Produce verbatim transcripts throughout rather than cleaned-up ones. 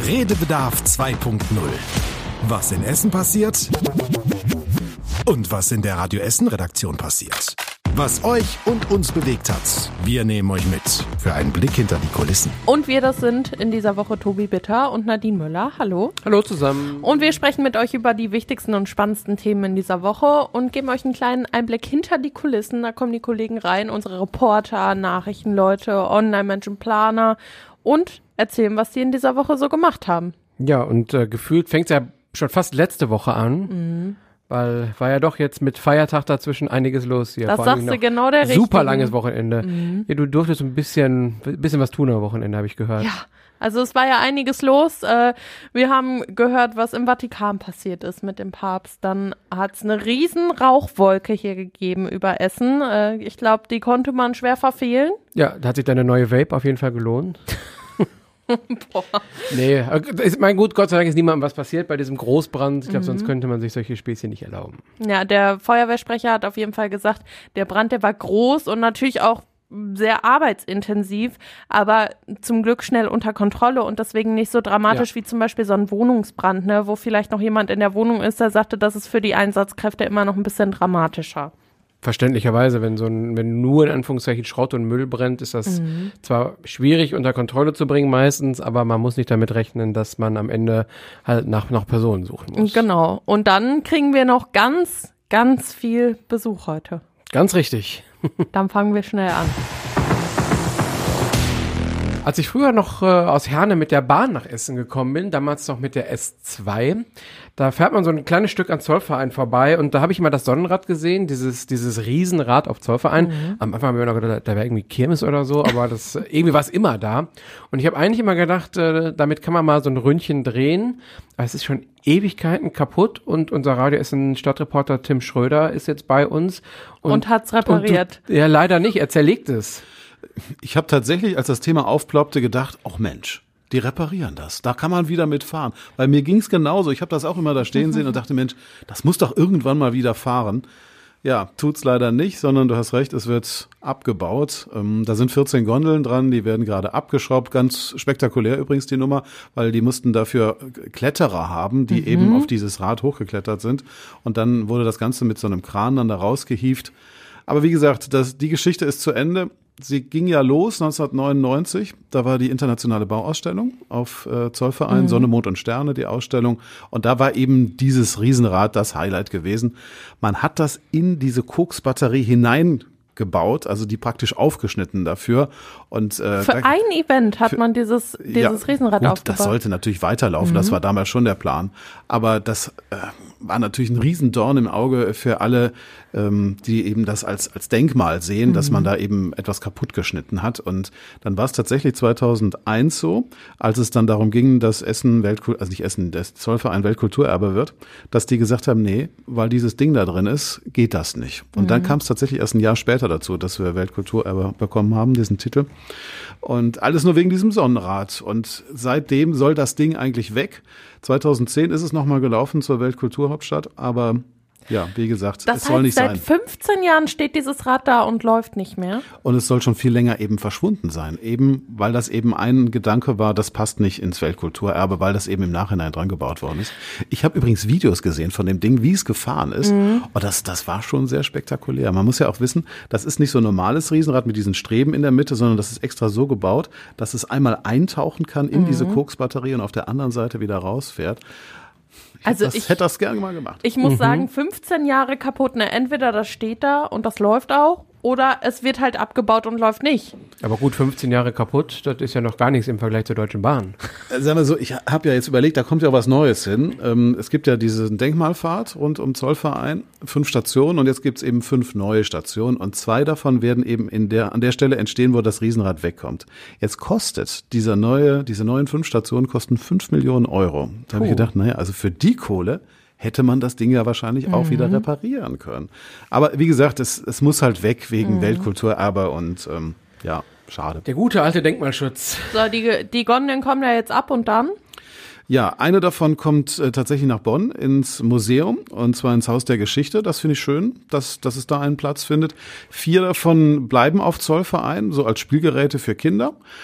Redebedarf zwei Punkt null. Was in Essen passiert und was in der Radio Essen Redaktion passiert. Was euch und uns bewegt hat. Wir nehmen euch mit für einen Blick hinter die Kulissen. Und wir, das sind in dieser Woche Tobi Bitter und Nadine Müller. Hallo. Hallo zusammen. Und wir sprechen mit euch über die wichtigsten und spannendsten Themen in dieser Woche und geben euch einen kleinen Einblick hinter die Kulissen. Da kommen die Kollegen rein, unsere Reporter, Nachrichtenleute, Online-Menschen, Planer und erzählen, was sie in dieser Woche so gemacht haben. Ja, und äh, gefühlt fängt es ja schon fast letzte Woche an. Mhm. Weil war ja doch jetzt mit Feiertag dazwischen einiges los hier. Das Vor sagst du genau der Richtige. Super langes Wochenende. Mhm. Ja, du durftest ein bisschen, bisschen was tun am Wochenende, habe ich gehört. Ja, also es war ja einiges los. Äh, wir haben gehört, was im Vatikan passiert ist mit dem Papst. Dann hat es eine riesen Rauchwolke hier gegeben über Essen. Äh, ich glaube, die konnte man schwer verfehlen. Ja, da hat sich deine neue Vape auf jeden Fall gelohnt. Boah. Nee, ich mein gut, Gott sei Dank ist niemandem was passiert bei diesem Großbrand. Ich glaube, Mhm. sonst könnte man sich solche Späßchen nicht erlauben. Ja, der Feuerwehrsprecher hat auf jeden Fall gesagt, der Brand, der war groß und natürlich auch sehr arbeitsintensiv, aber zum Glück schnell unter Kontrolle und deswegen nicht so dramatisch Ja. wie zum Beispiel so ein Wohnungsbrand, ne, wo vielleicht noch jemand in der Wohnung ist, der sagte, das ist für die Einsatzkräfte immer noch ein bisschen dramatischer. Verständlicherweise, wenn so ein, wenn nur in Anführungszeichen Schrott und Müll brennt, ist das Mhm. zwar schwierig unter Kontrolle zu bringen meistens, aber man muss nicht damit rechnen, dass man am Ende halt nach, nach Personen suchen muss. Genau. Und dann kriegen wir noch ganz, ganz viel Besuch heute. Ganz richtig. Dann fangen wir schnell an. Als ich früher noch äh, aus Herne mit der Bahn nach Essen gekommen bin, damals noch mit der S zwei, da fährt man so ein kleines Stück an Zollverein vorbei und da habe ich mal das Sonnenrad gesehen, dieses dieses Riesenrad auf Zollverein. Mhm. Am Anfang habe ich mir noch gedacht, da wäre irgendwie Kirmes oder so, aber das irgendwie war es immer da. Und ich habe eigentlich immer gedacht, äh, damit kann man mal so ein Ründchen drehen. Aber es ist schon Ewigkeiten kaputt und unser Radio Essen Stadtreporter Tim Schröder ist jetzt bei uns. Und, und hat's repariert. Und du, ja, leider nicht, er zerlegt es. Ich habe tatsächlich, als das Thema aufploppte, gedacht, ach Mensch, die reparieren das. Da kann man wieder mitfahren. Weil mir ging's genauso. Ich habe das auch immer da stehen sehen und dachte, Mensch, das muss doch irgendwann mal wieder fahren. Ja, tut's leider nicht, sondern du hast recht, es wird abgebaut. Ähm, da sind vierzehn Gondeln dran, die werden gerade abgeschraubt. Ganz spektakulär übrigens die Nummer, weil die mussten dafür Kletterer haben, die Mhm. eben auf dieses Rad hochgeklettert sind. Und dann wurde das Ganze mit so einem Kran dann da rausgehievt. Aber wie gesagt, das, die Geschichte ist zu Ende. Sie ging ja los neunzehnhundertneunundneunzig, da war die internationale Bauausstellung auf äh, Zollverein, Mhm. Sonne, Mond und Sterne, die Ausstellung. Und da war eben dieses Riesenrad das Highlight gewesen. Man hat das in diese Koksbatterie hineingebaut, also die praktisch aufgeschnitten dafür. Und äh, Für da, ein Event hat für- man dieses, dieses ja, Riesenrad gut, aufgebaut. das sollte natürlich weiterlaufen, das war damals schon der Plan. Aber das äh, war natürlich ein Riesendorn im Auge für alle, ähm, die eben das als als Denkmal sehen, dass man da eben etwas kaputt geschnitten hat. Und dann war es tatsächlich zweitausendeins so, als es dann darum ging, dass Essen Weltkultur, also nicht Essen, das Zollverein Weltkulturerbe wird, dass die gesagt haben, nee, weil dieses Ding da drin ist, geht das nicht. Und dann kam es tatsächlich erst ein Jahr später dazu, dass wir Weltkulturerbe bekommen haben, diesen Titel. Und alles nur wegen diesem Sonnenrad. Und seitdem soll das Ding eigentlich weg. zweitausendzehn ist es nochmal gelaufen zur Weltkulturhauptstadt, aber ja, wie gesagt, Das es soll heißt, nicht seit sein. fünfzehn Jahren steht dieses Rad da und läuft nicht mehr. Und es soll schon viel länger eben verschwunden sein. Eben, weil das eben ein Gedanke war, das passt nicht ins Weltkulturerbe, weil das eben im Nachhinein dran gebaut worden ist. Ich habe übrigens Videos gesehen von dem Ding, wie es gefahren ist. Mhm. Und das, das war schon sehr spektakulär. Man muss ja auch wissen, das ist nicht so ein normales Riesenrad mit diesen Streben in der Mitte, sondern das ist extra so gebaut, dass es einmal eintauchen kann in Mhm. diese Koksbatterie und auf der anderen Seite wieder rausfährt. Ich Also das, ich- hätte das gerne mal gemacht. Ich muss sagen, fünfzehn Jahre kaputt. Ne? Entweder das steht da und das läuft auch, oder es wird halt abgebaut und läuft nicht. Aber gut, fünfzehn Jahre kaputt, das ist ja noch gar nichts im Vergleich zur Deutschen Bahn. Äh, Sagen wir so, ich habe ja jetzt überlegt, da kommt ja was Neues hin. Ähm, es gibt ja diese Denkmalfahrt rund um Zollverein, fünf Stationen und jetzt gibt's eben fünf neue Stationen und zwei davon werden eben in der an der Stelle entstehen, wo das Riesenrad wegkommt. Jetzt kostet dieser neue, diese neuen fünf Stationen kosten fünf Millionen Euro. Da habe ich Puh. gedacht, naja, also für die Kohle hätte man das Ding ja wahrscheinlich auch wieder reparieren können. Aber wie gesagt, es, es muss halt weg wegen Weltkulturerbe und ähm, ja, schade. Der gute alte Denkmalschutz. So, die, die Gondeln kommen ja jetzt ab und dann? Ja, eine davon kommt äh, tatsächlich nach Bonn ins Museum und zwar ins Haus der Geschichte. Das finde ich schön, dass, dass es da einen Platz findet. Vier davon bleiben auf Zollverein, so als Spielgeräte für Kinder.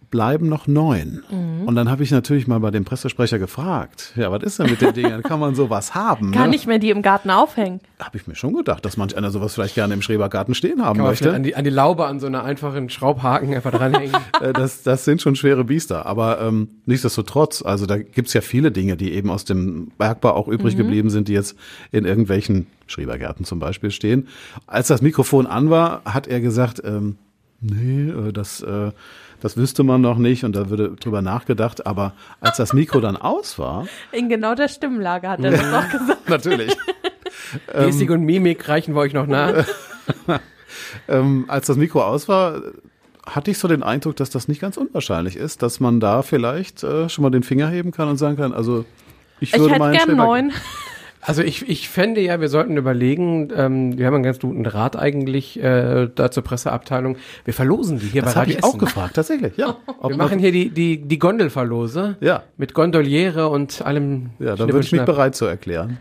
bleiben noch neun. Mhm. Und dann habe ich natürlich mal bei dem Pressesprecher gefragt, ja, was ist denn mit den Dingen? Kann man sowas haben? Kann ne? ich mir die im Garten aufhängen? Habe ich mir schon gedacht, dass manch einer sowas vielleicht gerne im Schrebergarten stehen haben Kann man möchte. vielleicht an die, an die Laube an so einer einfachen Schraubhaken einfach dranhängen. Äh, das, das sind schon schwere Biester. Aber ähm, nichtsdestotrotz, also da gibt's ja viele Dinge, die eben aus dem Bergbau auch übrig Mhm. geblieben sind, die jetzt in irgendwelchen Schrebergärten zum Beispiel stehen. Als das Mikrofon an war, hat er gesagt, ähm, nee, äh, das, äh, das wüsste man noch nicht und da würde drüber nachgedacht. Aber als das Mikro dann aus war, In genau der Stimmlage hat er das auch gesagt. natürlich, Gestik und Mimik reichen wir euch noch nach. ähm, als das Mikro aus war, hatte ich so den Eindruck, dass das nicht ganz unwahrscheinlich ist, dass man da vielleicht äh, schon mal den Finger heben kann und sagen kann, also ich Ich würde hätte mal einen gern Schreber- neun. Also ich, ich fände ja, wir sollten überlegen, ähm, wir haben einen ganz guten Rat eigentlich äh, da zur Presseabteilung. Wir verlosen die hier Das bei habe Radio ich auch Essen. gefragt, tatsächlich, ja. Ob Wir noch- machen hier die, die, die Gondelverlose Ja. mit Gondoliere und allem. Ja, dann würde ich mich Schnippelschnapp. bereit zu erklären.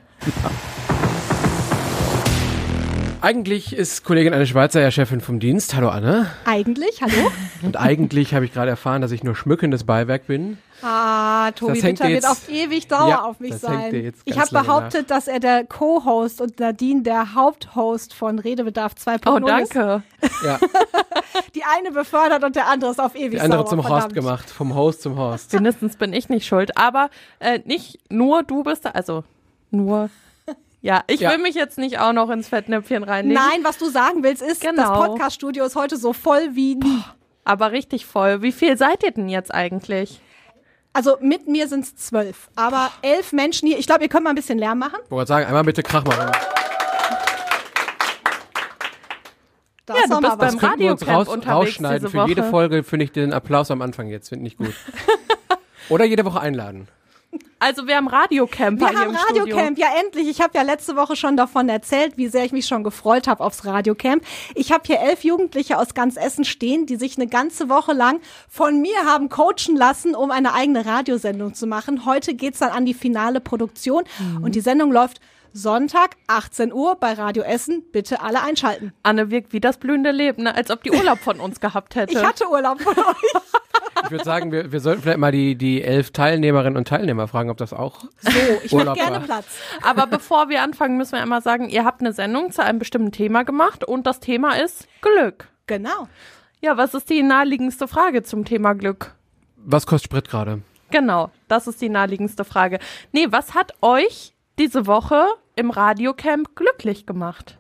Eigentlich ist Kollegin Anne Schweizer ja Chefin vom Dienst. Hallo Anne. Eigentlich, hallo? Und eigentlich habe ich gerade erfahren, dass ich nur schmückendes Beiwerk bin. Ah, Tobi Das hängt Witter dir wird jetzt- auf ewig Dauer Ja, auf mich das hängt sein. dir jetzt Ich ganz habe lange behauptet, dass er der Co-Host und Nadine der Haupthost von Redebedarf zwei Oh, Punkt null ist. danke. Ja, Die eine befördert und der andere ist auf ewig die andere sauer, zum verdammt. Horst gemacht. Vom Host zum Horst. Wenigstens bin ich nicht schuld. Aber äh, nicht nur du bist da, also nur. Ja, ich Ja. will mich jetzt nicht auch noch ins Fettnäpfchen reinlegen. Nein, was du sagen willst, ist, Genau. das Podcast-Studio ist heute so voll wie nie. Aber richtig voll. Wie viel seid ihr denn jetzt eigentlich? Also mit mir sind es zwölf, aber elf Menschen hier. Ich glaube, ihr könnt mal ein bisschen Lärm machen. Ich wollte sagen, einmal bitte Krach machen. Das Ja, ist du doch bist mal beim was. Das könnten wir uns Radiocamp raus, unterwegs rausschneiden. diese Für jede Woche. Folge finde ich den Applaus am Anfang jetzt. Finde ich gut. Oder jede Woche einladen. Also wir haben Radiocamper Wir hier haben im Studio. Radiocamp, ja endlich. Ich habe ja letzte Woche schon davon erzählt, wie sehr ich mich schon gefreut habe aufs Radiocamp. Ich habe hier elf Jugendliche aus ganz Essen stehen, die sich eine ganze Woche lang von mir haben coachen lassen, um eine eigene Radiosendung zu machen. Heute geht's dann an die finale Produktion und die Sendung läuft Sonntag, achtzehn Uhr bei Radio Essen. Bitte alle einschalten. Anne wirkt wie das blühende Leben, ne? Als ob die Urlaub von uns gehabt hätte. Ich hatte Urlaub von euch. Ich würde sagen, wir, wir sollten vielleicht mal die, die elf Teilnehmerinnen und Teilnehmer fragen, ob das auch So, ich mach Urlaub gerne war. Platz. Aber bevor wir anfangen, müssen wir einmal sagen, ihr habt eine Sendung zu einem bestimmten Thema gemacht und das Thema ist Glück. Genau. Ja, was ist die naheliegendste Frage zum Thema Glück? Was kostet Sprit gerade? Genau, das ist die naheliegendste Frage. Nee, was hat euch diese Woche im Radiocamp glücklich gemacht?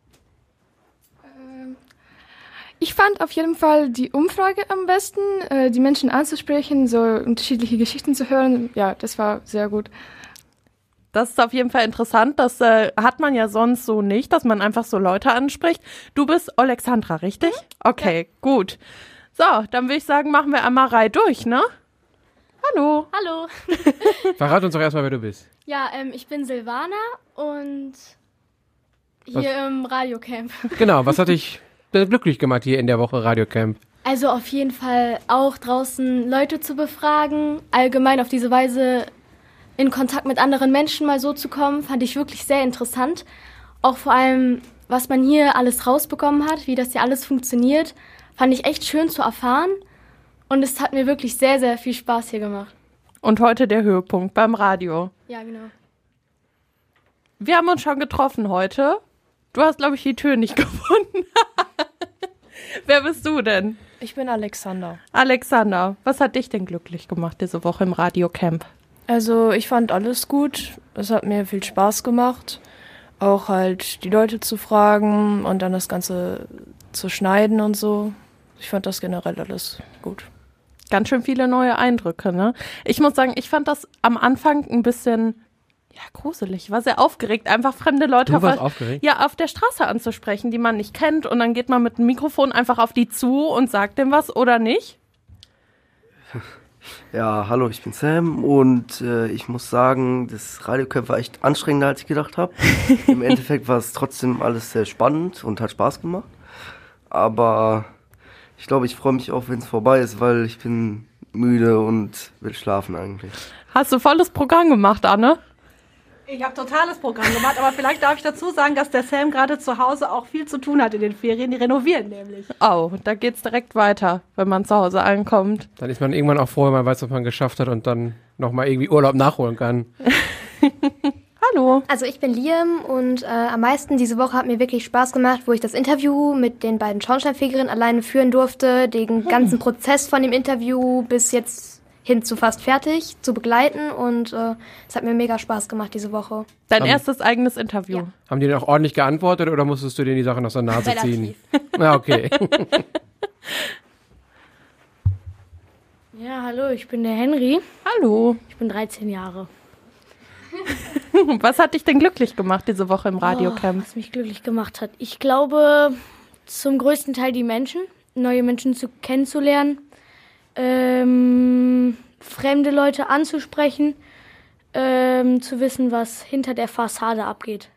Ich fand auf jeden Fall die Umfrage am besten, äh, die Menschen anzusprechen, so unterschiedliche Geschichten zu hören. Ja, das war sehr gut. Das ist auf jeden Fall interessant. Das äh, hat man ja sonst so nicht, dass man einfach so Leute anspricht. Du bist Alexandra, richtig? Okay, gut. So, dann würde ich sagen, machen wir einmal Reihe durch, ne? Hallo. Hallo. Verrat uns doch erstmal, wer du bist. Ja, ähm, ich bin Silvana und hier im Radiocamp. Genau, was hat dich denn glücklich gemacht hier in der Woche Radiocamp? Also auf jeden Fall auch draußen Leute zu befragen, allgemein auf diese Weise in Kontakt mit anderen Menschen mal so zu kommen, fand ich wirklich sehr interessant. Auch vor allem, was man hier alles rausbekommen hat, wie das hier alles funktioniert, fand ich echt schön zu erfahren. Und es hat mir wirklich sehr, sehr viel Spaß hier gemacht. Und heute der Höhepunkt beim Radio. Ja, genau. Wir haben uns schon getroffen heute. Du hast, glaube ich, die Tür nicht gefunden. Wer bist du denn? Ich bin Alexander. Alexander, was hat dich denn glücklich gemacht diese Woche im Radiocamp? Also ich fand alles gut. Es hat mir viel Spaß gemacht. Auch halt die Leute zu fragen und dann das Ganze zu schneiden und so. Ich fand das generell alles gut. Ganz schön viele neue Eindrücke, ne? Ich muss sagen, ich fand das am Anfang ein bisschen, ja, gruselig. Ich war sehr aufgeregt, einfach fremde Leute Du auf, warst aufgeregt? ja, auf der Straße anzusprechen, die man nicht kennt. Und dann geht man mit dem Mikrofon einfach auf die zu und sagt dem was oder nicht. Ja, hallo, ich bin Sam und äh, ich muss sagen, das Radiocamp war echt anstrengender, als ich gedacht habe. Im Endeffekt war es trotzdem alles sehr spannend und hat Spaß gemacht. Aber ich glaube, ich freue mich auch, wenn es vorbei ist, weil ich bin müde und will schlafen eigentlich. Hast du volles Programm gemacht, Anne? Ich habe totales Programm gemacht, aber vielleicht darf ich dazu sagen, dass der Sam gerade zu Hause auch viel zu tun hat in den Ferien. Die renovieren nämlich. Oh, da geht's direkt weiter, wenn man zu Hause ankommt. Dann ist man irgendwann auch froh, wenn man weiß, was man geschafft hat und dann nochmal irgendwie Urlaub nachholen kann. Hallo. Also ich bin Liam und äh, am meisten diese Woche hat mir wirklich Spaß gemacht, wo ich das Interview mit den beiden Schornsteinfegerinnen alleine führen durfte, den ganzen Prozess von dem Interview bis jetzt hin zu fast fertig zu begleiten und äh, es hat mir mega Spaß gemacht diese Woche. Dein Haben- erstes eigenes Interview. Ja. Haben die denn auch ordentlich geantwortet oder musstest du denen die Sachen aus der Nase Relativ. ziehen? Na, okay. Ja, hallo, ich bin der Henry. Hallo. Ich bin dreizehn Jahre. Was hat dich denn glücklich gemacht diese Woche im Oh, Radiocamp? was mich glücklich gemacht hat. Ich glaube, zum größten Teil die Menschen, neue Menschen zu kennenzulernen, ähm, fremde Leute anzusprechen, ähm, zu wissen, was hinter der Fassade abgeht.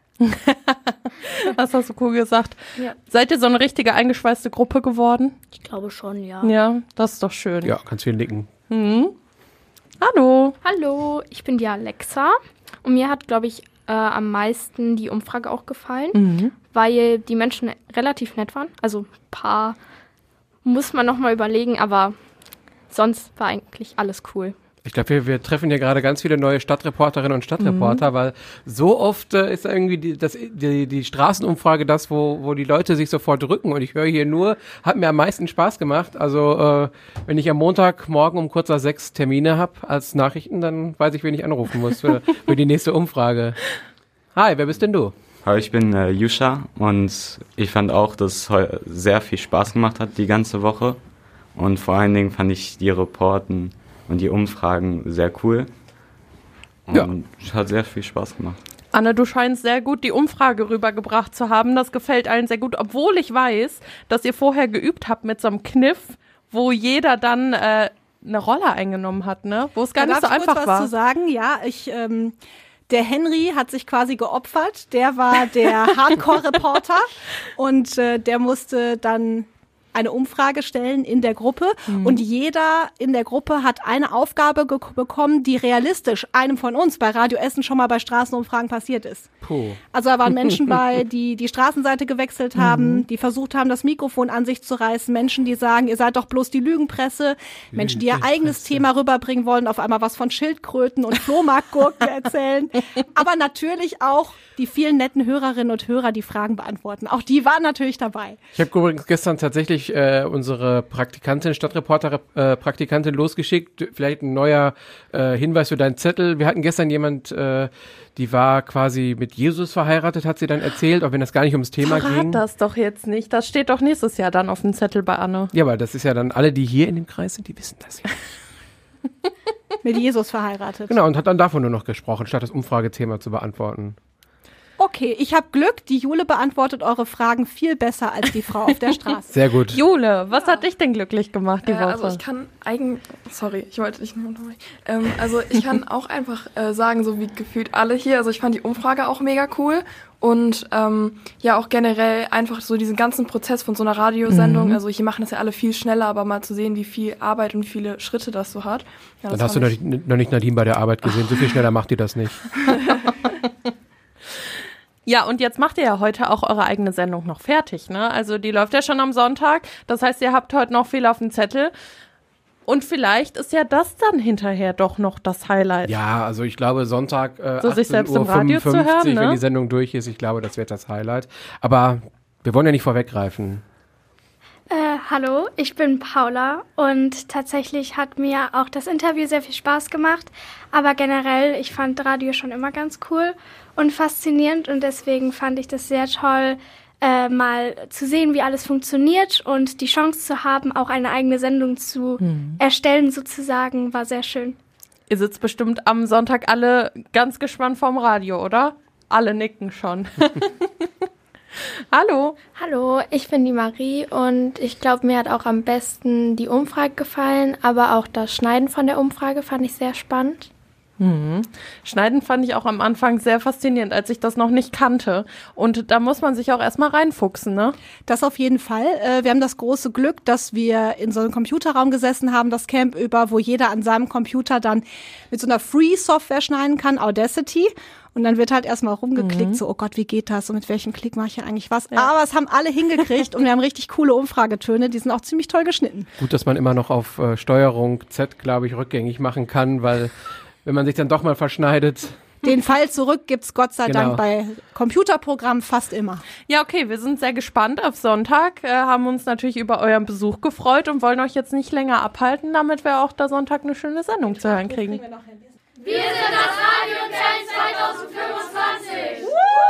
Das hast du cool gesagt. Ja. Seid ihr so eine richtige eingeschweißte Gruppe geworden? Ich glaube schon, ja. Ja, das ist doch schön. Ja, kannst viel nicken. Mhm. Hallo. Hallo, ich bin die Alexa und mir hat, glaube ich, äh, am meisten die Umfrage auch gefallen, Mhm. weil die Menschen relativ nett waren. Also ein paar muss man noch mal überlegen, aber sonst war eigentlich alles cool. Ich glaube, wir, wir treffen hier gerade ganz viele neue Stadtreporterinnen und Stadtreporter, weil so oft äh, ist irgendwie die, das, die, die Straßenumfrage das, wo, wo die Leute sich sofort drücken. Und ich höre hier nur, hat mir am meisten Spaß gemacht. Also äh, wenn ich am Montagmorgen um kurz nach sechs Termine habe als Nachrichten, dann weiß ich, wen ich anrufen muss für, für die nächste Umfrage. Hi, wer bist denn du? Hi, ich bin äh, Yusha und ich fand auch, dass es heu- sehr viel Spaß gemacht hat die ganze Woche. Und vor allen Dingen fand ich die Reporten und die Umfragen sehr cool. Und Ja. es hat sehr viel Spaß gemacht. Anne, du scheinst sehr gut die Umfrage rübergebracht zu haben. Das gefällt allen sehr gut, obwohl ich weiß, dass ihr vorher geübt habt mit so einem Kniff, wo jeder dann äh, eine Rolle eingenommen hat, ne? Wo es gar Da nicht so darf ich einfach kurz war. was zu sagen? Ja, ich, ähm, der Henry hat sich quasi geopfert. Der war der Hardcore-Reporter und äh, der musste dann eine Umfrage stellen in der Gruppe Mhm. und jeder in der Gruppe hat eine Aufgabe ge- bekommen, die realistisch einem von uns bei Radio Essen schon mal bei Straßenumfragen passiert ist. Puh. Also da waren Menschen bei, die die Straßenseite gewechselt haben, Mhm. die versucht haben, das Mikrofon an sich zu reißen, Menschen, die sagen, ihr seid doch bloß die Lügenpresse, Menschen, die ihr eigenes Thema rüberbringen wollen, auf einmal was von Schildkröten und Flohmarktgurken erzählen, aber natürlich auch die vielen netten Hörerinnen und Hörer, die Fragen beantworten. Auch die waren natürlich dabei. Ich habe übrigens gestern tatsächlich äh, unsere Praktikantin, Stadtreporter-Praktikantin losgeschickt. Vielleicht ein neuer äh, Hinweis für deinen Zettel. Wir hatten gestern jemand, äh, die war quasi mit Jesus verheiratet, hat sie dann erzählt, auch wenn das gar nicht ums Thema Verrat ging. das doch jetzt nicht. Das steht doch nächstes Jahr dann auf dem Zettel bei Anne. Ja, aber das ist ja dann alle, die hier in dem Kreis sind, die wissen das ja. Mit Jesus verheiratet. Genau, und hat dann davon nur noch gesprochen, statt das Umfragethema zu beantworten. Okay, ich habe Glück, die Jule beantwortet eure Fragen viel besser als die Frau auf der Straße. Sehr gut. Jule, was hat dich denn glücklich gemacht die Äh, Woche? also ich kann eigentlich, sorry, ich wollte dich nicht unterbrechen. Ähm, also ich kann auch einfach äh, sagen, so wie gefühlt alle hier, also ich fand die Umfrage auch mega cool und ähm, ja auch generell einfach so diesen ganzen Prozess von so einer Radiosendung, Mhm. also hier machen das ja alle viel schneller, aber mal zu sehen, wie viel Arbeit und wie viele Schritte das so hat. Ja, Dann das hast du fand noch ich- nicht, noch nicht Nadine bei der Arbeit gesehen. So viel schneller macht die das nicht. Ja, und jetzt macht ihr ja heute auch eure eigene Sendung noch fertig, ne? Also die läuft ja schon am Sonntag. Das heißt, ihr habt heute noch viel auf dem Zettel. Und vielleicht ist ja das dann hinterher doch noch das Highlight. Ja, also ich glaube Sonntag äh, So sich selbst im Radio zu fünfundfünfzig, hören, ne? wenn die Sendung durch ist. Ich glaube, das wird das Highlight. Aber wir wollen ja nicht vorweggreifen. Äh, hallo, ich bin Paula und tatsächlich hat mir auch das Interview sehr viel Spaß gemacht, aber generell, ich fand Radio schon immer ganz cool und faszinierend und deswegen fand ich das sehr toll, äh, mal zu sehen, wie alles funktioniert und die Chance zu haben, auch eine eigene Sendung zu Mhm. erstellen sozusagen, war sehr schön. Ihr sitzt bestimmt am Sonntag alle ganz gespannt vorm Radio, oder? Alle nicken schon. Hallo. Hallo, ich bin die Marie und ich glaube, mir hat auch am besten die Umfrage gefallen, aber auch das Schneiden von der Umfrage fand ich sehr spannend. Mhm. Schneiden fand ich auch am Anfang sehr faszinierend, als ich das noch nicht kannte. Und da muss man sich auch erstmal reinfuchsen, ne? Das auf jeden Fall. Wir haben das große Glück, dass wir in so einem Computerraum gesessen haben, das Camp über, wo jeder an seinem Computer dann mit so einer Free-Software schneiden kann, Audacity. Und dann wird halt erstmal rumgeklickt, mhm. so, oh Gott, wie geht das? Und mit welchem Klick mache ich ja eigentlich was? Ja. Aber es haben alle hingekriegt und wir haben richtig coole Umfragetöne, die sind auch ziemlich toll geschnitten. Gut, dass man immer noch auf äh, Steuerung Z, glaube ich, rückgängig machen kann, weil wenn man sich dann doch mal verschneidet. Den Fall zurück gibt's Gott sei genau. Dank bei Computerprogrammen fast immer. Ja, okay, wir sind sehr gespannt auf Sonntag, äh, haben uns natürlich über euren Besuch gefreut und wollen euch jetzt nicht länger abhalten, damit wir auch da Sonntag eine schöne Sendung zu hören kriegen. Wir sind das Radio Camp zwanzig fünfundzwanzig.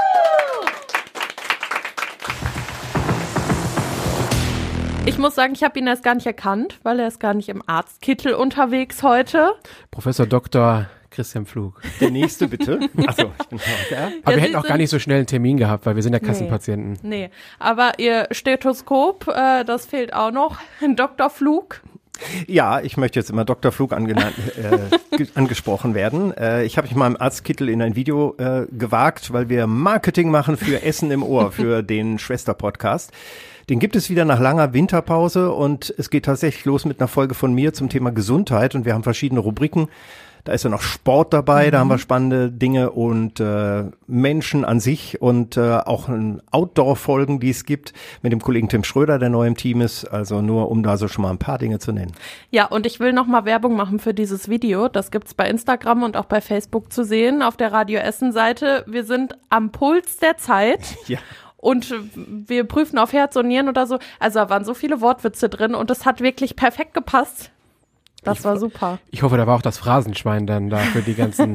Ich muss sagen, ich habe ihn erst gar nicht erkannt, weil er ist gar nicht im Arztkittel unterwegs heute. Professor Doktor Christian Pflug. Der nächste bitte. Achso, ich bin ja. Aber wir hätten auch gar nicht so schnell einen Termin gehabt, weil wir sind ja Kassenpatienten. Nee, nee. Aber ihr Stethoskop, äh, das fehlt auch noch. Doktor Pflug. Ja, ich möchte jetzt immer Doktor Pflug angenannt, äh, angesprochen werden. Äh, ich habe mich mal im Arztkittel in ein Video äh, gewagt, weil wir Marketing machen für Essen im Ohr, für den Schwester-Podcast. Den gibt es wieder nach langer Winterpause und es geht tatsächlich los mit einer Folge von mir zum Thema Gesundheit und wir haben verschiedene Rubriken. Da ist ja noch Sport dabei, mhm. da haben wir spannende Dinge und äh, Menschen an sich und äh, auch Outdoor-Folgen, die es gibt mit dem Kollegen Tim Schröder, der neu im Team ist. Also nur, um da so schon mal ein paar Dinge zu nennen. Ja, und ich will noch mal Werbung machen für dieses Video. Das gibt's bei Instagram und auch bei Facebook zu sehen auf der Radio Essen-Seite. Wir sind am Puls der Zeit. Ja. Und wir prüfen auf Herz und Nieren oder so. Also da waren so viele Wortwitze drin und es hat wirklich perfekt gepasst. Das ich, war super. Ich hoffe, da war auch das Phrasenschwein dann da für die ganzen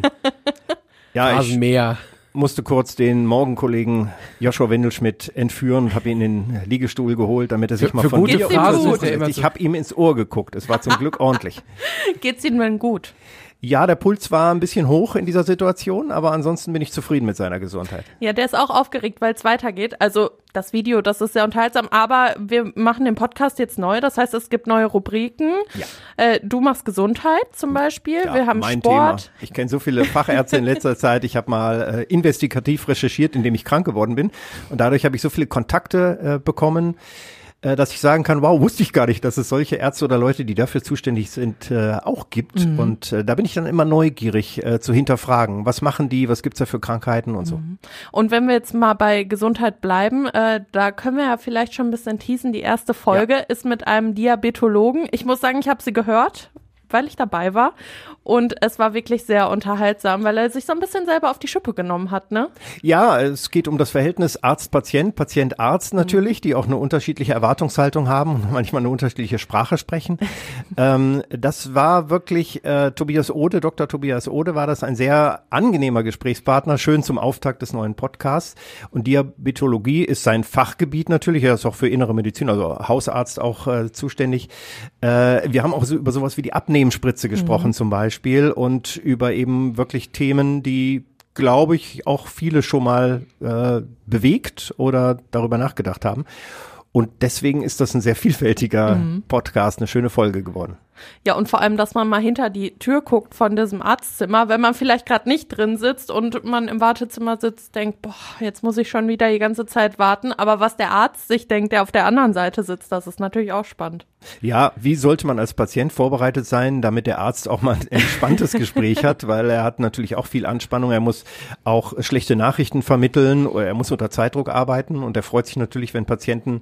ja, Phrasenmäher. Ich musste kurz den Morgenkollegen Joshua Wendelschmidt entführen und habe ihn in den Liegestuhl geholt, damit er sich für, mal für von gute mir Phrasen. Ich habe ihm ins Ohr geguckt. Es war zum Glück ordentlich. Geht's Ihnen denn gut? Ja, der Puls war ein bisschen hoch in dieser Situation, aber ansonsten bin ich zufrieden mit seiner Gesundheit. Ja, der ist auch aufgeregt, weil es weitergeht. Also das Video, das ist sehr unterhaltsam, aber wir machen den Podcast jetzt neu. Das heißt, es gibt neue Rubriken. Ja. Äh, du machst Gesundheit zum Beispiel. Ja, wir haben mein Sport. Thema. Ich kenne so viele Fachärzte in letzter Zeit. Ich habe mal äh, investigativ recherchiert, indem ich krank geworden bin. Und dadurch habe ich so viele Kontakte äh, bekommen, dass ich sagen kann, wow, wusste ich gar nicht, dass es solche Ärzte oder Leute, die dafür zuständig sind, äh, auch gibt. Mhm. Und äh, da bin ich dann immer neugierig äh, zu hinterfragen. Was machen die, was gibt's da für Krankheiten und so. Mhm. Und wenn wir jetzt mal bei Gesundheit bleiben, äh, da können wir ja vielleicht schon ein bisschen teasen. Die erste Folge ja. ist mit einem Diabetologen. Ich muss sagen, ich habe sie gehört, weil ich dabei war. Und es war wirklich sehr unterhaltsam, weil er sich so ein bisschen selber auf die Schippe genommen hat, ne? Ja, es geht um das Verhältnis Arzt-Patient, Patient-Arzt natürlich, die auch eine unterschiedliche Erwartungshaltung haben und manchmal eine unterschiedliche Sprache sprechen. ähm, das war wirklich, äh, Tobias Ode, Doktor Tobias Ode, war das ein sehr angenehmer Gesprächspartner, schön zum Auftakt des neuen Podcasts. Und Diabetologie ist sein Fachgebiet natürlich, er ist auch für innere Medizin, also Hausarzt auch äh, zuständig. Äh, wir haben auch so über sowas wie die Abnehmspritze gesprochen mhm. zum Beispiel. Spiel und über eben wirklich Themen, die, glaube ich, auch viele schon mal äh, bewegt oder darüber nachgedacht haben. Und deswegen ist das ein sehr vielfältiger mhm. Podcast, eine schöne Folge geworden. Ja, und vor allem, dass man mal hinter die Tür guckt von diesem Arztzimmer, wenn man vielleicht gerade nicht drin sitzt und man im Wartezimmer sitzt, denkt, boah, jetzt muss ich schon wieder die ganze Zeit warten. Aber was der Arzt sich denkt, der auf der anderen Seite sitzt, das ist natürlich auch spannend. Ja, wie sollte man als Patient vorbereitet sein, damit der Arzt auch mal ein entspanntes Gespräch hat, weil er hat natürlich auch viel Anspannung, er muss auch schlechte Nachrichten vermitteln, oder er muss unter Zeitdruck arbeiten und er freut sich natürlich, wenn Patienten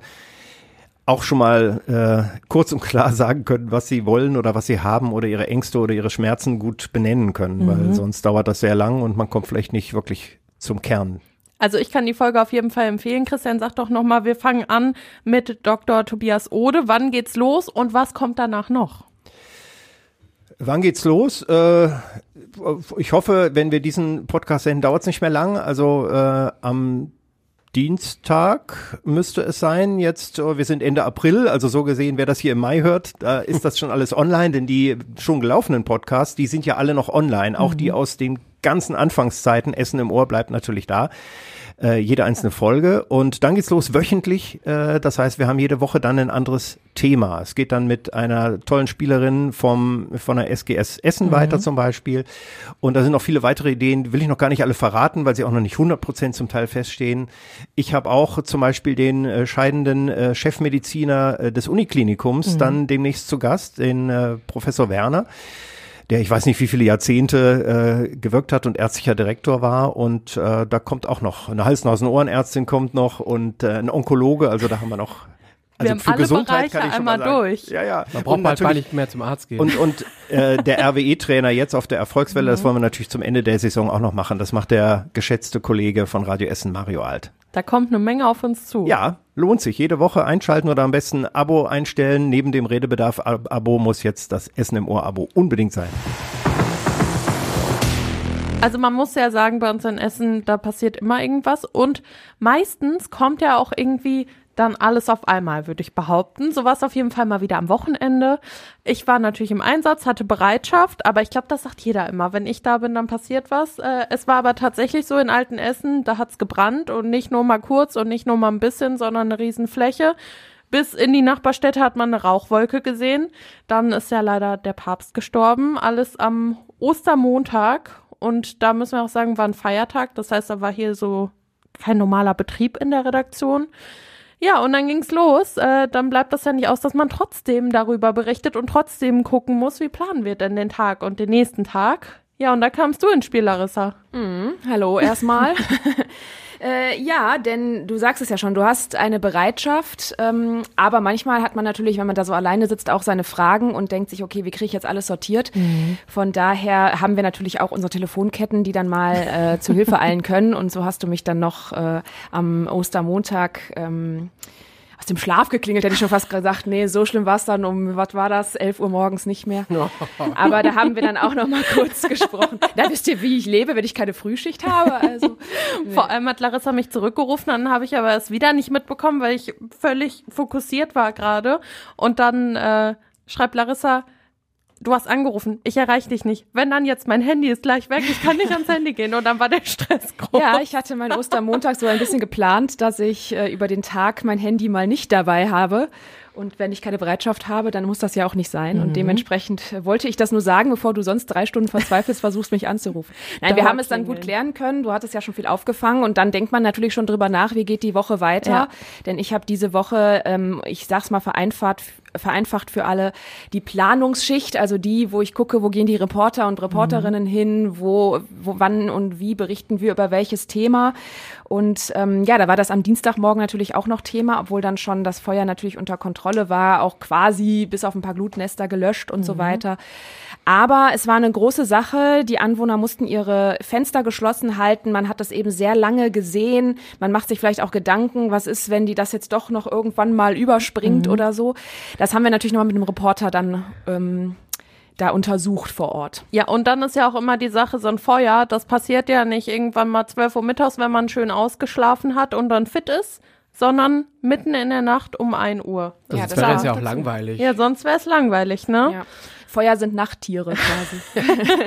auch schon mal äh, kurz und klar sagen können, was sie wollen oder was sie haben oder ihre Ängste oder ihre Schmerzen gut benennen können, mhm. weil sonst dauert das sehr lang und man kommt vielleicht nicht wirklich zum Kern. Also ich kann die Folge auf jeden Fall empfehlen. Christian, sag doch nochmal, wir fangen an mit Doktor Tobias Ode. Wann geht's los und was kommt danach noch? Wann geht's los? Äh, ich hoffe, wenn wir diesen Podcast senden, dauert es nicht mehr lang. Also äh, am Dienstag müsste es sein. Jetzt, wir sind Ende April, also so gesehen, wer das hier im Mai hört, da ist das schon alles online, denn die schon gelaufenen Podcasts, die sind ja alle noch online, auch mhm. die aus den ganzen Anfangszeiten. Essen im Ohr bleibt natürlich da. Äh, jede einzelne Folge und dann geht's los wöchentlich. Äh, das heißt, wir haben jede Woche dann ein anderes Thema. Es geht dann mit einer tollen Spielerin vom, von der S G S Essen mhm. weiter zum Beispiel. Und da sind noch viele weitere Ideen, die will ich noch gar nicht alle verraten, weil sie auch noch nicht hundert Prozent zum Teil feststehen. Ich habe auch zum Beispiel den äh, scheidenden äh, Chefmediziner äh, des Uniklinikums mhm. dann demnächst zu Gast, den äh, Professor Werner, der ich weiß nicht wie viele Jahrzehnte äh, gewirkt hat und ärztlicher Direktor war. Und äh, da kommt auch noch eine Hals-Nasen-Ohrenärztin kommt noch und äh, ein Onkologe, also da haben wir noch. Also wir haben für alle Gesundheit Bereiche kann ich schon einmal mal sagen. durch. Ja, ja. Man braucht Und bald natürlich- nicht mehr zum Arzt gehen. Und, und äh, der R W E-Trainer jetzt auf der Erfolgswelle, Mhm. das wollen wir natürlich zum Ende der Saison auch noch machen. Das macht der geschätzte Kollege von Radio Essen, Mario Alt. Da kommt eine Menge auf uns zu. Ja, lohnt sich. Jede Woche einschalten oder am besten ein Abo einstellen. Neben dem Redebedarf-Abo muss jetzt das Essen im Ohr-Abo unbedingt sein. Also man muss ja sagen, bei uns in Essen, da passiert immer irgendwas und meistens kommt ja auch irgendwie dann alles auf einmal, würde ich behaupten. So war es auf jeden Fall mal wieder am Wochenende. Ich war natürlich im Einsatz, hatte Bereitschaft, aber ich glaube, das sagt jeder immer. Wenn ich da bin, dann passiert was. Äh, es war aber tatsächlich so in Altenessen, da hat's gebrannt und nicht nur mal kurz und nicht nur mal ein bisschen, sondern eine Riesenfläche. Bis in die Nachbarstädte hat man eine Rauchwolke gesehen. Dann ist ja leider der Papst gestorben. Alles am Ostermontag. Und da müssen wir auch sagen, war ein Feiertag. Das heißt, da war hier so kein normaler Betrieb in der Redaktion. Ja, und dann ging's los. Äh, dann bleibt das ja nicht aus, dass man trotzdem darüber berichtet und trotzdem gucken muss, wie planen wir denn den Tag und den nächsten Tag. Ja, und da kamst du ins Spiel, Larissa. Mhm, hallo erstmal. Äh, ja, denn du sagst es ja schon, du hast eine Bereitschaft, ähm, aber manchmal hat man natürlich, wenn man da so alleine sitzt, auch seine Fragen und denkt sich, okay, wie kriege ich jetzt alles sortiert? Mhm. Von daher haben wir natürlich auch unsere Telefonketten, die dann mal äh, zu Hilfe eilen können und so hast du mich dann noch äh, am Ostermontag ähm, aus dem Schlaf geklingelt, hätte ich schon fast gesagt, nee, so schlimm war es dann um, was war das, elf Uhr morgens nicht mehr. Aber da haben wir dann auch noch mal kurz gesprochen. Da wisst ihr, wie ich lebe, wenn ich keine Frühschicht habe. Also, nee. Vor allem hat Larissa mich zurückgerufen, dann habe ich aber es wieder nicht mitbekommen, weil ich völlig fokussiert war gerade. Und dann äh, schreibt Larissa, du hast angerufen, ich erreiche dich nicht. Wenn dann jetzt, mein Handy ist gleich weg, ich kann nicht ans Handy gehen. Und dann war der Stress groß. Ja, ich hatte meinen Ostermontag so ein bisschen geplant, dass ich äh, über den Tag mein Handy mal nicht dabei habe. Und wenn ich keine Bereitschaft habe, dann muss das ja auch nicht sein. Mhm. Und dementsprechend wollte ich das nur sagen, bevor du sonst drei Stunden verzweifelst, versuchst, mich anzurufen. Nein, Da wir haben es dann klingeln. gut klären können. Du hattest ja schon viel aufgefangen. Und dann denkt man natürlich schon drüber nach, wie geht die Woche weiter. Ja. Denn ich habe diese Woche, ähm, ich sag's mal vereinfacht, vereinfacht für alle, die Planungsschicht, also die, wo ich gucke, wo gehen die Reporter und Reporterinnen mhm. hin, wo, wo, wann und wie berichten wir über welches Thema. Und ähm, ja, da war das am Dienstagmorgen natürlich auch noch Thema, obwohl dann schon das Feuer natürlich unter Kontrolle war, auch quasi bis auf ein paar Glutnester gelöscht und mhm. so weiter. Aber es war eine große Sache. Die Anwohner mussten ihre Fenster geschlossen halten. Man hat das eben sehr lange gesehen. Man macht sich vielleicht auch Gedanken, was ist, wenn die das jetzt doch noch irgendwann mal überspringt mhm. oder so. Das haben wir natürlich noch mal mit einem Reporter dann ähm, da untersucht vor Ort. Ja, und dann ist ja auch immer die Sache, so ein Feuer, das passiert ja nicht irgendwann mal zwölf Uhr mittags, wenn man schön ausgeschlafen hat und dann fit ist, sondern mitten in der Nacht um ein Uhr. Das ja, das wäre jetzt ja auch dazu. langweilig. Ja, sonst wäre es langweilig, ne? Ja. Feuer sind Nachttiere quasi.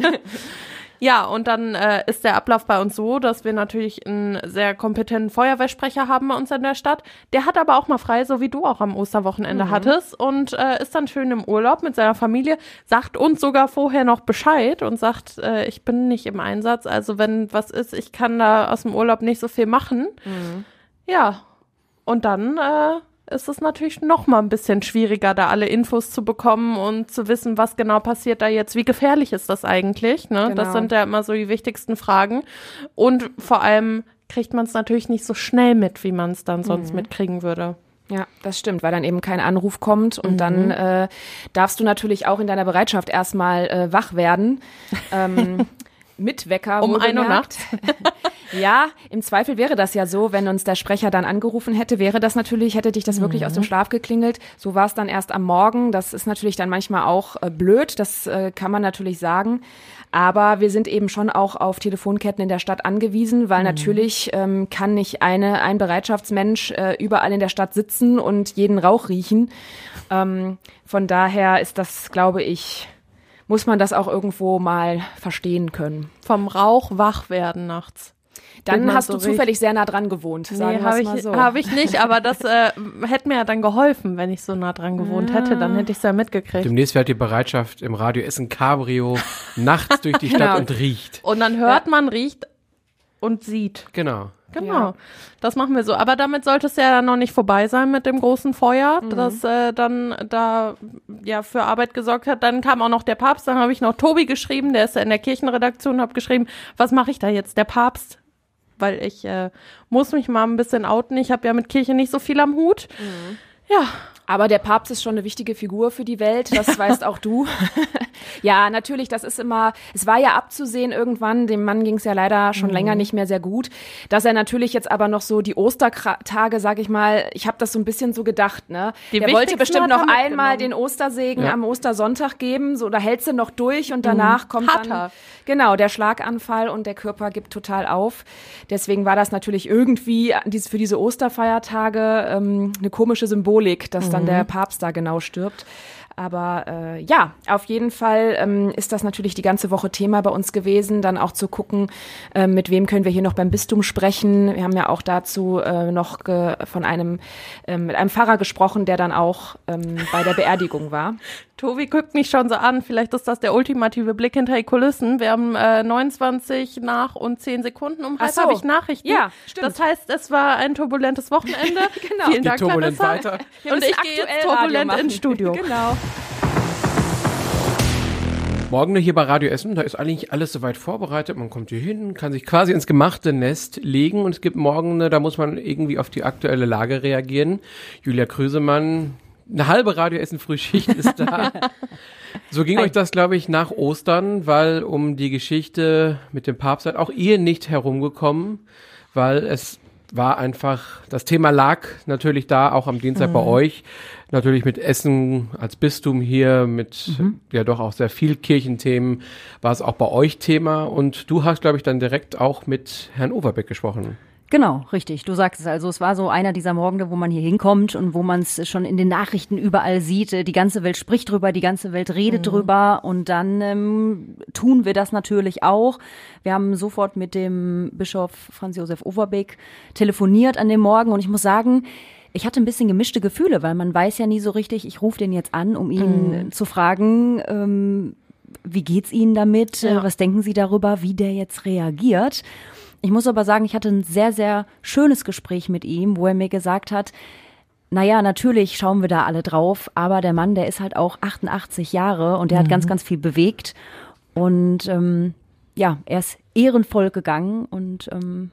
Ja, und dann äh, ist der Ablauf bei uns so, dass wir natürlich einen sehr kompetenten Feuerwehrsprecher haben bei uns in der Stadt. Der hat aber auch mal frei, so wie du auch am Osterwochenende mhm. hattest und äh, ist dann schön im Urlaub mit seiner Familie, sagt uns sogar vorher noch Bescheid und sagt, äh, ich bin nicht im Einsatz, also wenn was ist, ich kann da aus dem Urlaub nicht so viel machen. Mhm. Ja, und dann äh, ist es natürlich noch mal ein bisschen schwieriger, da alle Infos zu bekommen und zu wissen, was genau passiert da jetzt, wie gefährlich ist das eigentlich, ne? Genau. Das sind ja immer so die wichtigsten Fragen und vor allem kriegt man es natürlich nicht so schnell mit, wie man es dann sonst Mhm. mitkriegen würde. Ja, das stimmt, weil dann eben kein Anruf kommt und Mhm. dann äh, darfst du natürlich auch in deiner Bereitschaft erstmal äh, wach werden. Ähm, mit Wecker. Um ein Uhr nachts? Ja, im Zweifel wäre das ja so, wenn uns der Sprecher dann angerufen hätte, wäre das natürlich, hätte dich das wirklich Mhm. aus dem Schlaf geklingelt. So war es dann erst am Morgen. Das ist natürlich dann manchmal auch äh, blöd, das äh, kann man natürlich sagen. Aber wir sind eben schon auch auf Telefonketten in der Stadt angewiesen, weil mhm. natürlich ähm, kann nicht eine, ein Bereitschaftsmensch äh, überall in der Stadt sitzen und jeden Rauch riechen. Ähm, von daher ist das, glaube ich, muss man das auch irgendwo mal verstehen können. Vom Rauch wach werden nachts. Dann hast so du zufällig sehr nah dran gewohnt, sagen nee, wir habe mal ich, so. hab ich nicht, aber das äh, hätte mir ja dann geholfen, wenn ich so nah dran gewohnt Ja. hätte, dann hätte ich es ja mitgekriegt. Demnächst wird die Bereitschaft im Radio Essen Cabrio nachts durch die Stadt Genau. und riecht. Und dann hört man, riecht und sieht. Genau. Genau, Ja. das machen wir so. Aber damit sollte es ja dann noch nicht vorbei sein mit dem großen Feuer, Mhm. das äh, dann da ja für Arbeit gesorgt hat. Dann kam auch noch der Papst, dann habe ich noch Tobi geschrieben, der ist ja in der Kirchenredaktion, habe geschrieben, was mache ich da jetzt, der Papst? Weil ich äh, muss mich mal ein bisschen outen, ich habe ja mit Kirche nicht so viel am Hut. Mhm. Ja. Aber der Papst ist schon eine wichtige Figur für die Welt, das weißt auch du. Ja, natürlich, das ist immer, es war ja abzusehen irgendwann, dem Mann ging es ja leider schon Mhm. länger nicht mehr sehr gut, dass er natürlich jetzt aber noch so die Ostertage, sag ich mal, ich habe das so ein bisschen so gedacht, ne? Die Der wollte wichtigsten bestimmt hat er noch einmal mitgenommen. den Ostersegen Ja. am Ostersonntag geben, so, da hältst du noch durch und danach Mhm. kommt Hat dann, er. genau, der Schlaganfall und der Körper gibt total auf. Deswegen war das natürlich irgendwie dies- für diese Osterfeiertage ähm, eine komische Symbolik, dass dann Mhm. der Papst da genau stirbt. Aber äh, ja, auf jeden Fall ähm, ist das natürlich die ganze Woche Thema bei uns gewesen, dann auch zu gucken, äh, mit wem können wir hier noch beim Bistum sprechen. Wir haben ja auch dazu äh, noch ge von einem äh, mit einem Pfarrer gesprochen, der dann auch ähm, bei der Beerdigung war. Tobi guckt mich schon so an, vielleicht ist das der ultimative Blick hinter die Kulissen. Wir haben äh, neunundzwanzig nach und zehn Sekunden. Um Ach halb so. habe ich Nachrichten. Ja, stimmt. Das heißt, es war ein turbulentes Wochenende. Genau. Vielen Geht Dank, turbulent Vanessa. weiter. Wir Und müssen ich gehe jetzt aktuell Radio turbulent machen. ins Studio. Genau. Morgen hier bei Radio Essen, da ist eigentlich alles soweit vorbereitet. Man kommt hier hin, kann sich quasi ins gemachte Nest legen und es gibt morgen, ne, da muss man irgendwie auf die aktuelle Lage reagieren. Julia Krüsemann, eine halbe Radio Essen Frühschicht ist da. So ging euch das, glaube ich, nach Ostern, weil um die Geschichte mit dem Papst seid auch ihr nicht herumgekommen, weil es war einfach, das Thema lag natürlich da, auch am Dienstag bei euch. Natürlich mit Essen als Bistum hier, mit Mhm. ja doch auch sehr viel Kirchenthemen, war es auch bei euch Thema. Und du hast, glaube ich, dann direkt auch mit Herrn Overbeck gesprochen. Genau, richtig. Du sagst es also. Es war so einer dieser Morgende, wo man hier hinkommt und wo man es schon in den Nachrichten überall sieht. Die ganze Welt spricht drüber, die ganze Welt redet Mhm. drüber und dann ähm, tun wir das natürlich auch. Wir haben sofort mit dem Bischof Franz Josef Overbeck telefoniert an dem Morgen und ich muss sagen, ich hatte ein bisschen gemischte Gefühle, weil man weiß ja nie so richtig, ich rufe den jetzt an, um ihn Mhm. zu fragen, ähm, wie geht's Ihnen damit? Ja. Äh, Was denken Sie darüber, wie der jetzt reagiert? Ich muss aber sagen, ich hatte ein sehr, sehr schönes Gespräch mit ihm, wo er mir gesagt hat, naja, natürlich schauen wir da alle drauf, aber der Mann, der ist halt auch achtundachtzig Jahre und der hat Mhm. ganz, ganz viel bewegt. Und ähm, ja, er ist ehrenvoll gegangen und ähm,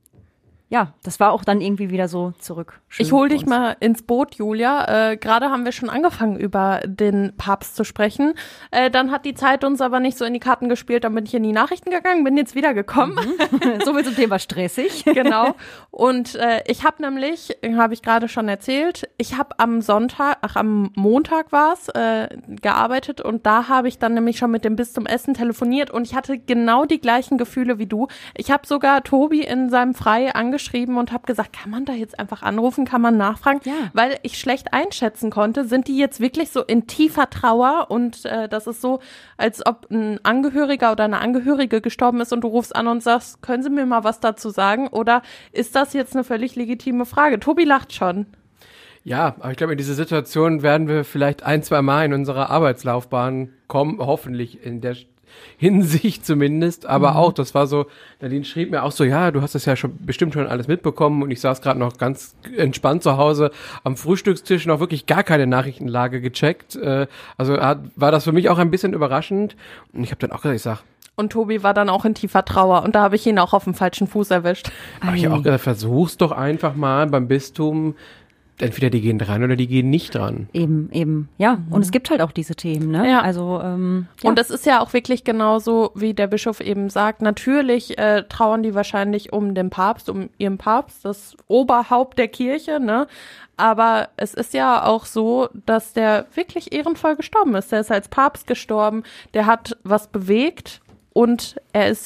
ja, das war auch dann irgendwie wieder so zurück. Schön Ich hol für dich uns. mal ins Boot, Julia. Äh, Gerade haben wir schon angefangen, über den Papst zu sprechen. Äh, dann hat die Zeit uns aber nicht so in die Karten gespielt. Dann bin ich in die Nachrichten gegangen, bin jetzt wieder gekommen. So viel zum Thema stressig. Genau. Und äh, ich habe nämlich, habe ich gerade schon erzählt, ich habe am Sonntag, ach am Montag war es, äh, gearbeitet und da habe ich dann nämlich schon mit dem Bistum Essen telefoniert und ich hatte genau die gleichen Gefühle wie du. Ich habe sogar Tobi in seinem Frei angeschrieben und habe gesagt, kann man da jetzt einfach anrufen, kann man nachfragen, Ja. weil ich schlecht einschätzen konnte, sind die jetzt wirklich so in tiefer Trauer und äh, das ist so, als ob ein Angehöriger oder eine Angehörige gestorben ist und du rufst an und sagst, können Sie mir mal was dazu sagen oder ist das jetzt eine völlig legitime Frage? Tobi lacht schon. Ja, aber ich glaube, in diese Situation werden wir vielleicht ein, zwei Mal in unserer Arbeitslaufbahn kommen, hoffentlich in der Hinsicht zumindest, aber Mhm. auch, das war so, Nadine schrieb mir auch so, ja, du hast das ja schon bestimmt schon alles mitbekommen und ich saß gerade noch ganz entspannt zu Hause am Frühstückstisch, noch wirklich gar keine Nachrichtenlage gecheckt, äh, also hat, war das für mich auch ein bisschen überraschend und ich habe dann auch gesagt, ich sag, Und Tobi war dann auch in tiefer Trauer und da habe ich ihn auch auf dem falschen Fuß erwischt. hab ich auch gesagt, versuch's doch einfach mal beim Bistum, entweder die gehen dran oder die gehen nicht dran. Eben, eben. Ja, und es gibt halt auch diese Themen, ne? Ja. Also, ähm, ja. Und das ist ja auch wirklich genauso, wie der Bischof eben sagt. Natürlich äh, trauern die wahrscheinlich um den Papst, um ihren Papst, das Oberhaupt der Kirche, ne? Aber es ist ja auch so, dass der wirklich ehrenvoll gestorben ist. Der ist als Papst gestorben, der hat was bewegt und er ist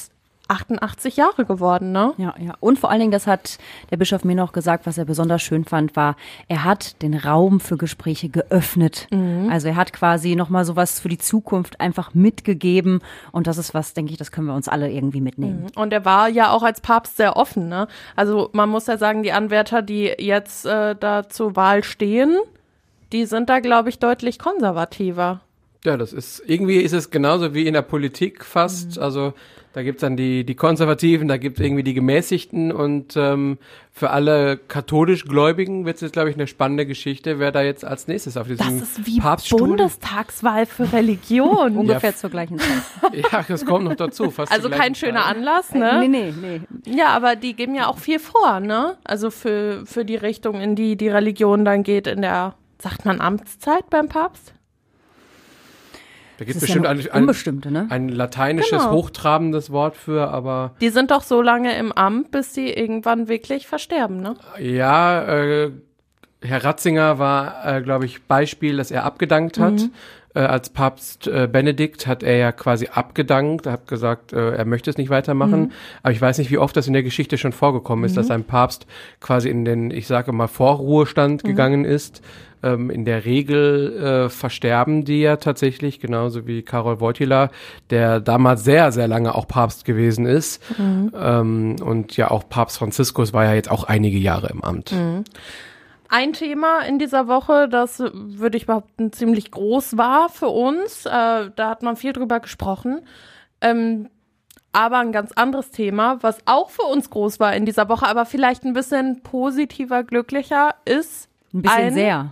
achtundachtzig Jahre geworden, ne? Ja, ja. Und vor allen Dingen, das hat der Bischof mir noch gesagt, was er besonders schön fand, war, er hat den Raum für Gespräche geöffnet. Mhm. Also er hat quasi nochmal sowas für die Zukunft einfach mitgegeben. Und das ist was, denke ich, das können wir uns alle irgendwie mitnehmen. Mhm. Und er war ja auch als Papst sehr offen, ne? Also man muss ja sagen, die Anwärter, die jetzt äh, da zur Wahl stehen, die sind da, glaube ich, deutlich konservativer. Ja, das ist, irgendwie ist es genauso wie in der Politik fast, mhm. also da gibt's dann die, die Konservativen, da gibt's irgendwie die Gemäßigten und ähm, für alle katholisch Gläubigen wird es jetzt, glaube ich, eine spannende Geschichte, wer da jetzt als nächstes auf diesem Das ist wie Papststuhl. Bundestagswahl für Religion. Ungefähr ja. zur gleichen Zeit. Ja, das kommt noch dazu. Fast also kein schöner Zeit. Anlass, ne? Nee, nee, nee. Ja, aber die geben ja auch viel vor, ne? Also für, für die Richtung, in die die Religion dann geht in der, sagt man, Amtszeit beim Papst? Da gibt es bestimmt ja ein, Unbestimmte, ne? ein lateinisches, genau. hochtrabendes Wort für, aber... Die sind doch so lange im Amt, bis sie irgendwann wirklich versterben, ne? Ja, äh, Herr Ratzinger war, äh, glaube ich, Beispiel, dass er abgedankt hat. Mhm. Äh, als Papst äh, Benedikt hat er ja quasi abgedankt, hat gesagt, äh, er möchte es nicht weitermachen. Mhm. Aber ich weiß nicht, wie oft das in der Geschichte schon vorgekommen ist, mhm. dass ein Papst quasi in den, ich sage mal, Vorruhestand mhm. gegangen ist. Ähm, in der Regel äh, versterben die ja tatsächlich, genauso wie Karol Wojtyla, der damals sehr, sehr lange auch Papst gewesen ist. Mhm. Ähm, und ja, auch Papst Franziskus war ja jetzt auch einige Jahre im Amt. Mhm. Ein Thema in dieser Woche, das würde ich behaupten, ziemlich groß war für uns. Äh, da hat man viel drüber gesprochen. Ähm, aber ein ganz anderes Thema, was auch für uns groß war in dieser Woche, aber vielleicht ein bisschen positiver, glücklicher ist. Ein bisschen ein, sehr.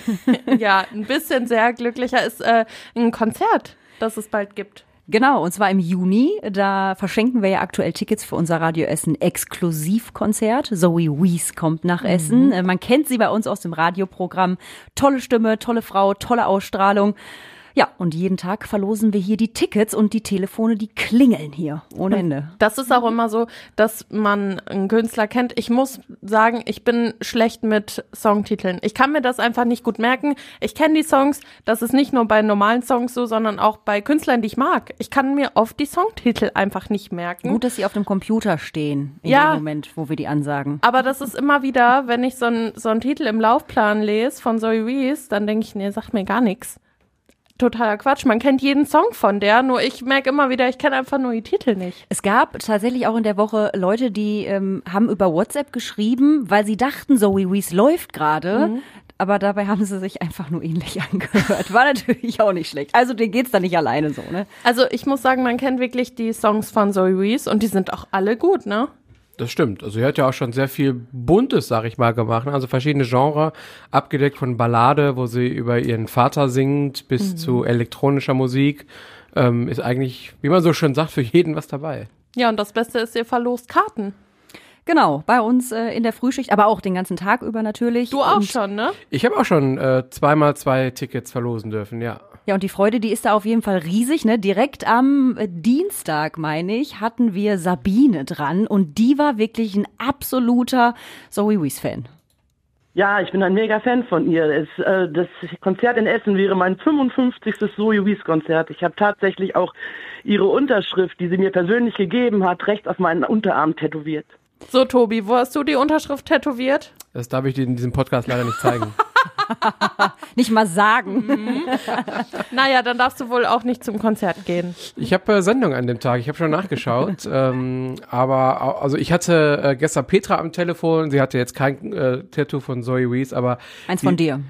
Ja, ein bisschen sehr glücklicher ist äh, ein Konzert, das es bald gibt. Genau, und zwar im Juni. Da verschenken wir ja aktuell Tickets für unser Radio Essen Exklusivkonzert. Zoe Wees kommt nach mhm. Essen. Man kennt sie bei uns aus dem Radioprogramm. Tolle Stimme, tolle Frau, tolle Ausstrahlung. Ja, und jeden Tag verlosen wir hier die Tickets und die Telefone, die klingeln hier ohne Ende. Das ist auch immer so, dass man einen Künstler kennt. Ich muss sagen, ich bin schlecht mit Songtiteln. Ich kann mir das einfach nicht gut merken. Ich kenne die Songs, das ist nicht nur bei normalen Songs so, sondern auch bei Künstlern, die ich mag. Ich kann mir oft die Songtitel einfach nicht merken. Gut, dass sie auf dem Computer stehen, in ja, dem Moment, wo wir die ansagen. Aber das ist immer wieder, wenn ich so einen so einen Titel im Laufplan lese von Zoe Wees, dann denke ich, nee, sagt mir gar nichts. Totaler Quatsch. Man kennt jeden Song von der, nur ich merke immer wieder, ich kenne einfach nur die Titel nicht. Es gab tatsächlich auch in der Woche Leute, die ähm, haben über WhatsApp geschrieben, weil sie dachten, Zoe Wees läuft gerade, mhm. aber dabei haben sie sich einfach nur ähnlich angehört. War natürlich auch nicht schlecht. Also denen geht's da nicht alleine so, ne? Also ich muss sagen, man kennt wirklich die Songs von Zoe Wees und die sind auch alle gut, ne? Das stimmt. Also sie hat ja auch schon sehr viel Buntes, sag ich mal, gemacht. Also verschiedene Genres, abgedeckt von Ballade, wo sie über ihren Vater singt, bis mhm. zu elektronischer Musik. Ähm, ist eigentlich, wie man so schön sagt, für jeden was dabei. Ja, und das Beste ist, ihr verlost Karten. Genau, bei uns äh, in der Frühschicht, aber auch den ganzen Tag über natürlich. Du auch und schon, ne? Ich habe auch schon äh, zweimal zwei Tickets verlosen dürfen, ja. Ja, und die Freude, die ist da auf jeden Fall riesig, ne? Direkt am Dienstag, meine ich, hatten wir Sabine dran und die war wirklich ein absoluter Zoe Wees-Fan. Ja, ich bin ein mega Fan von ihr. Es, äh, das Konzert in Essen wäre mein fünfundfünfzigstes Zoe Wees-Konzert. Ich habe tatsächlich auch ihre Unterschrift, die sie mir persönlich gegeben hat, rechts auf meinen Unterarm tätowiert. So, Tobi, wo hast du die Unterschrift tätowiert? Das darf ich dir in diesem Podcast leider nicht zeigen. Nicht mal sagen. Mhm. Naja, dann darfst du wohl auch nicht zum Konzert gehen. Ich habe äh, Sendung an dem Tag, ich habe schon nachgeschaut. ähm, aber also ich hatte äh, gestern Petra am Telefon, sie hatte jetzt kein äh, Tattoo von Zoe Wees, aber... Eins die, von dir.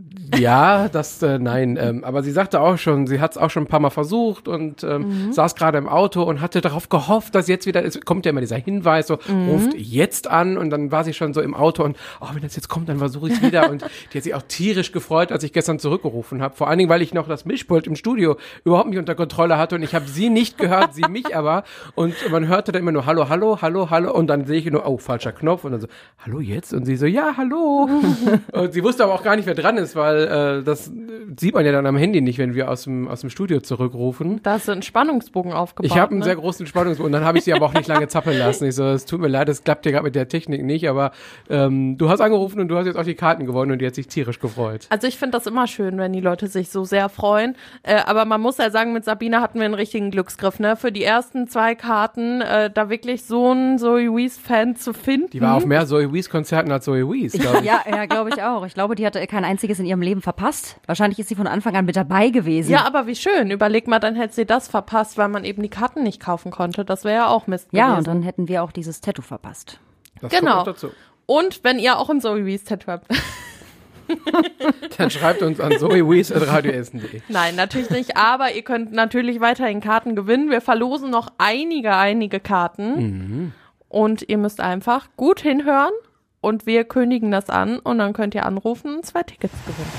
Ja, das, äh, nein, ähm, aber sie sagte auch schon, sie hat es auch schon ein paar Mal versucht und ähm, mhm. saß gerade im Auto und hatte darauf gehofft, dass jetzt wieder, es kommt ja immer dieser Hinweis, so, mhm. ruft jetzt an und dann war sie schon so im Auto und, oh, wenn das jetzt kommt, dann versuche ich es wieder und die hat sich auch tierisch gefreut, als ich gestern zurückgerufen habe, vor allen Dingen, weil ich noch das Mischpult im Studio überhaupt nicht unter Kontrolle hatte und ich habe sie nicht gehört, sie mich aber und man hörte dann immer nur, hallo, hallo, hallo, hallo und dann sehe ich nur, oh, falscher Knopf und dann so, hallo jetzt und sie so, ja, hallo und sie wusste aber auch gar nicht, wer dran dran ist, weil äh, das sieht man ja dann am Handy nicht, wenn wir aus dem, aus dem Studio zurückrufen. Da hast du einen Spannungsbogen aufgebaut. Ich habe einen ne? sehr großen Spannungsbogen und dann habe ich sie aber auch nicht lange zappeln lassen. Ich so, es tut mir leid, das klappt ja gerade mit der Technik nicht, aber ähm, du hast angerufen und du hast jetzt auch die Karten gewonnen und die hat sich tierisch gefreut. Also ich finde das immer schön, wenn die Leute sich so sehr freuen. Äh, aber man muss ja sagen, mit Sabine hatten wir einen richtigen Glücksgriff, ne? Für die ersten zwei Karten, äh, da wirklich so einen Zoe Wees-Fan zu finden. Die war auf mehr Zoe Wees-Konzerten als Zoe Wees, glaube ich. Ja, ja, glaube ich auch. Ich glaube, die hatte kein einziges in ihrem Leben verpasst. Wahrscheinlich ist sie von Anfang an mit dabei gewesen. Ja, aber wie schön. Überleg mal, dann hätte sie das verpasst, weil man eben die Karten nicht kaufen konnte. Das wäre ja auch Mist Ja, gewesen. und dann hätten wir auch dieses Tattoo verpasst. Das genau. kommt noch dazu. Und wenn ihr auch ein Zoe Wees-Tattoo habt. Dann schreibt uns an zoe wees at radio essen punkt de. Nein, natürlich nicht. Aber ihr könnt natürlich weiterhin Karten gewinnen. Wir verlosen noch einige, einige Karten. Mhm. Und ihr müsst einfach gut hinhören. Und wir kündigen das an und dann könnt ihr anrufen und zwei Tickets gewinnen.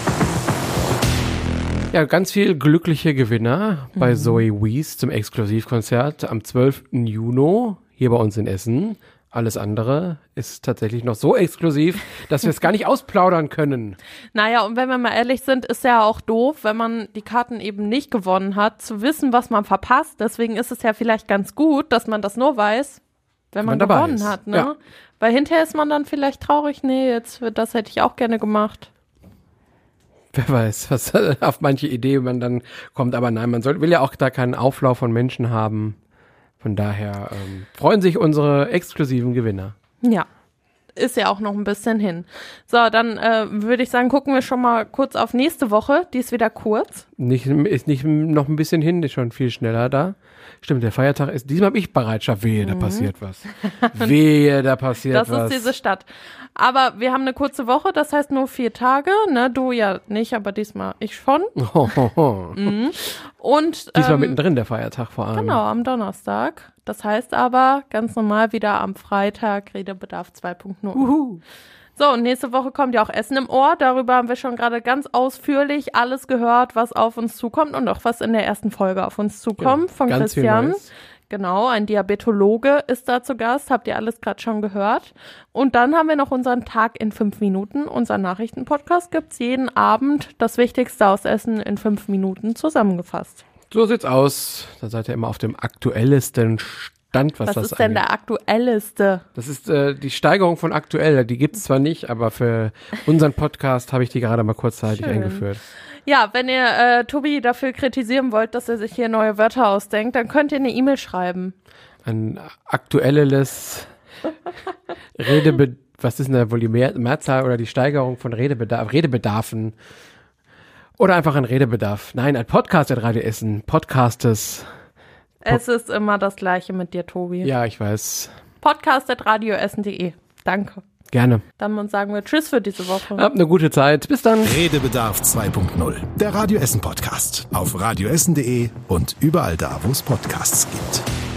Ja, ganz viel glückliche Gewinner Mhm. bei Zoe Wees zum Exklusivkonzert am zwölften Juni hier bei uns in Essen. Alles andere ist tatsächlich noch so exklusiv, dass wir es gar nicht ausplaudern können. Naja, und wenn wir mal ehrlich sind, ist ja auch doof, wenn man die Karten eben nicht gewonnen hat, zu wissen, was man verpasst. Deswegen ist es ja vielleicht ganz gut, dass man das nur weiß, wenn man, man dabei gewonnen ist. hat, ne? Ja. Weil hinterher ist man dann vielleicht traurig, nee, jetzt, das hätte ich auch gerne gemacht. Wer weiß, was auf manche Idee man dann kommt. Aber nein, man soll, will ja auch da keinen Auflauf von Menschen haben. Von daher ähm, freuen sich unsere exklusiven Gewinner. Ja, ist ja auch noch ein bisschen hin. So, dann äh, würde ich sagen, gucken wir schon mal kurz auf nächste Woche. Die ist wieder kurz. Nicht, ist nicht noch ein bisschen hin, ist schon viel schneller da. Stimmt, der Feiertag ist, diesmal habe ich Bereitschaft, wehe, da Mhm. passiert was. Wehe, da passiert Das was. ist diese Stadt. Aber wir haben eine kurze Woche, das heißt nur vier Tage. Ne? Du ja nicht, aber diesmal ich schon. Oh, oh, oh. Mhm. Und Diesmal ähm, mittendrin der Feiertag vor allem. Genau, am Donnerstag. Das heißt aber ganz normal wieder am Freitag Redebedarf zwei Punkt null. Uhu. So, und nächste Woche kommt ja auch Essen im Ohr. Darüber haben wir schon gerade ganz ausführlich alles gehört, was auf uns zukommt und auch was in der ersten Folge auf uns zukommt Ja, von ganz viel Christian. Neues. Genau, ein Diabetologe ist da zu Gast, habt ihr alles gerade schon gehört. Und dann haben wir noch unseren Tag in fünf Minuten. Unser Nachrichtenpodcast gibt's jeden Abend. Das Wichtigste aus Essen in fünf Minuten zusammengefasst. So sieht's aus. Da seid ihr immer auf dem aktuellesten Stand, was, Was das ist denn angeht. der aktuellste? Das ist äh, die Steigerung von aktuell. Die gibt's zwar nicht, aber für unseren Podcast habe ich die gerade mal kurzzeitig Schön. eingeführt. Ja, wenn ihr äh, Tobi dafür kritisieren wollt, dass er sich hier neue Wörter ausdenkt, dann könnt ihr eine E-Mail schreiben. Ein aktuelles Redebe... Was ist denn da wohl die Mehr Mehrzahl oder die Steigerung von Redebedarf, Redebedarfen? Oder einfach ein Redebedarf. Nein, ein Podcast at Radio Essen. Podcastes. Es ist immer das Gleiche mit dir, Tobi. Ja, ich weiß. Podcast at radioessen punkt de. Danke. Gerne. Dann sagen wir Tschüss für diese Woche. Habt eine gute Zeit. Bis dann. Redebedarf zwei Punkt null. Der Radio Essen Podcast. Auf radioessen punkt de und überall da, wo es Podcasts gibt.